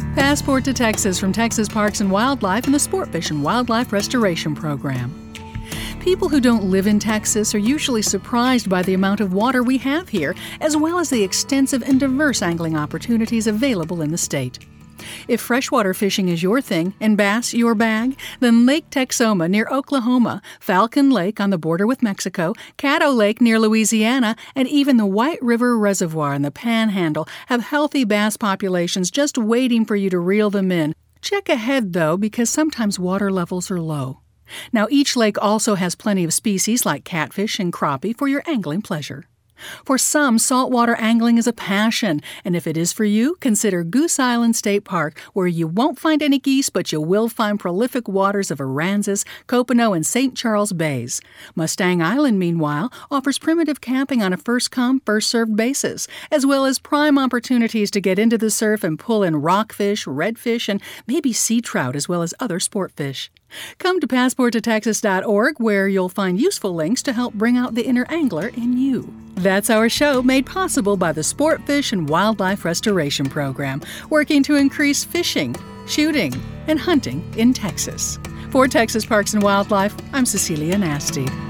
Passport to Texas from Texas Parks and Wildlife and the Sportfish and Wildlife Restoration Program. People who don't live in Texas are usually surprised by the amount of water we have here, as well as the extensive and diverse angling opportunities available in the state. If freshwater fishing is your thing and bass your bag, then Lake Texoma near Oklahoma, Falcon Lake on the border with Mexico, Caddo Lake near Louisiana, and even the White River Reservoir in the Panhandle have healthy bass populations just waiting for you to reel them in. Check ahead, though, because sometimes water levels are low. Now, each lake also has plenty of species like catfish and crappie for your angling pleasure. For some, saltwater angling is a passion, and if it is for you, consider Goose Island State Park, where you won't find any geese, but you will find prolific waters of Aransas, Copano, and St. Charles Bays. Mustang Island, meanwhile, offers primitive camping on a first-come, first-served basis, as well as prime opportunities to get into the surf and pull in rockfish, redfish, and maybe sea trout, as well as other sport fish. Come to PassportToTexas.org, where you'll find useful links to help bring out the inner angler in you. That's our show, made possible by the Sportfish and Wildlife Restoration Program, working to increase fishing, shooting, and hunting in Texas. For Texas Parks and Wildlife, I'm Cecilia Nasty.